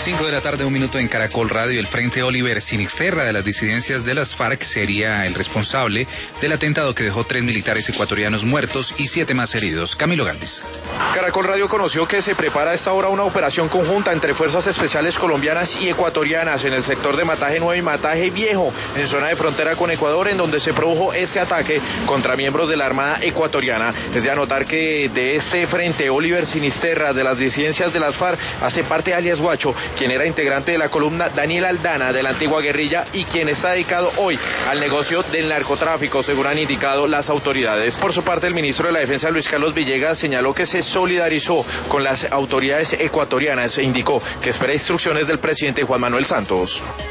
5 de la tarde, un minuto en Caracol Radio. El Frente Oliver Sinisterra de las disidencias de las FARC sería el responsable del atentado que dejó 3 militares ecuatorianos muertos y 7 más heridos. Camilo Galvis. Caracol Radio conoció que se prepara a esta hora una operación conjunta entre fuerzas especiales colombianas y ecuatorianas en el sector de Mataje Nuevo y Mataje Viejo, en zona de frontera con Ecuador, en donde se produjo este ataque contra miembros de la Armada ecuatoriana. Es de anotar que de este Frente Oliver Sinisterra de las disidencias de las FARC hace parte alias Guacho, quien era integrante de la columna Daniel Aldana de la antigua guerrilla y quien está dedicado hoy al negocio del narcotráfico, según han indicado las autoridades. Por su parte, el ministro de la Defensa, Luis Carlos Villegas, señaló que se solidarizó con las autoridades ecuatorianas e indicó que espera instrucciones del presidente Juan Manuel Santos.